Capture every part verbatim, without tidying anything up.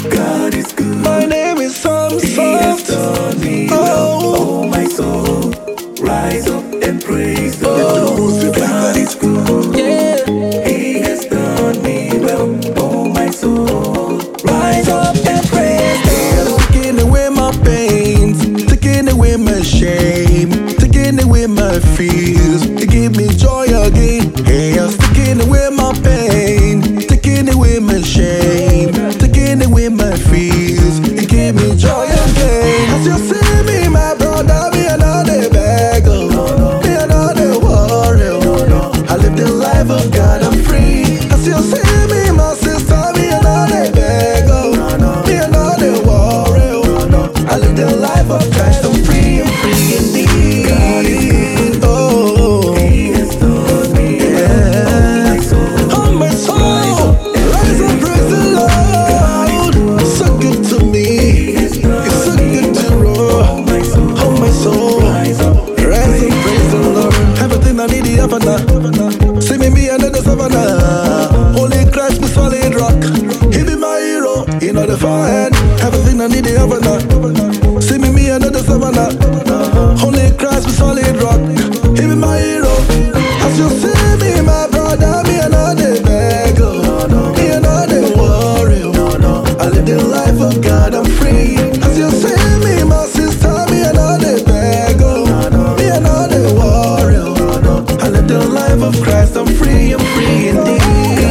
God is good. My name is Sam He has done me well. Oh, Oh, my soul, rise up and praise the Oh, Lord. God is good. yeah. He has done me well. Oh, my soul, rise up and praise the Lord. Taking away my pains, taking away my shame, taking away my fears. You give me joy again. Hey, I'm taking away my pain, taking away my shame, taking away my fears. You give me joy again. As you see me, my brother, me another beggar, me another warrior. I live the life of God, I'm free. As you see me, my sister, me another beggar, me another warrior. I live the life of Christ, I'm free, I'm free indeed. God is good. Oh, He has done me well. Oh, my soul, oh my soul, rise and praise the Lord. So good to me, it's so good to roll. oh, my soul, Oh my soul, rise up and rise and praise the Lord. Everything I need, the Havana. See me, me under the savannah. Holy Christ, my solid rock. He be my hero, you know the forehead. Everything I need, the Havana. See me, me under the savannah. Holy Christ, my solid rock. He be my hero. As you see me, my brother, me another beggar, me another warrior. I live the life of God, I'm free. As you see me, my sister, me another beggar, me another warrior. I live the life of Christ, I'm free, I'm free indeed.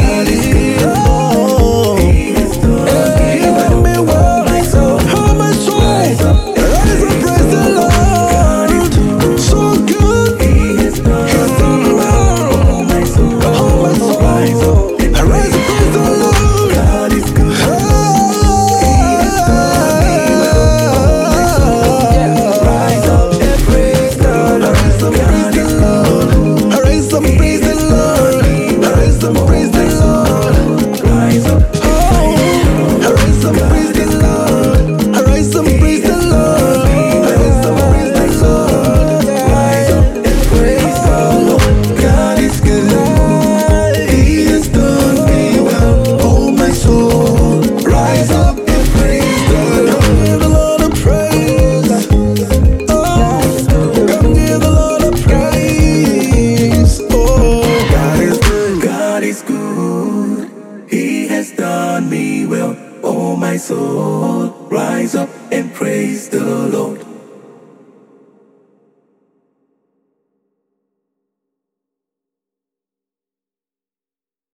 Oh, He has done He done me well. Oh, my soul, rise and praise the Lord. So good, He has done He's done me well. oh, my soul, Oh, my soul, rise up and I rise and praise the Lord. God is good. Rise up and praise the Lord. God is good. I raise some praise the Lord. I raise some praise the Lord. Rise up Oh, I raise some praise the Lord. I raise some praise the Lord. I raise some praise the Lord. rise up and praise the Lord. God is good. He has done me well. Oh, my soul, Rise up and praise the Lord. give the Lord a praise. Oh, come give the Lord a praise. Oh, God is good. God is good. He has done me well. Oh, my soul, rise up and praise the Lord.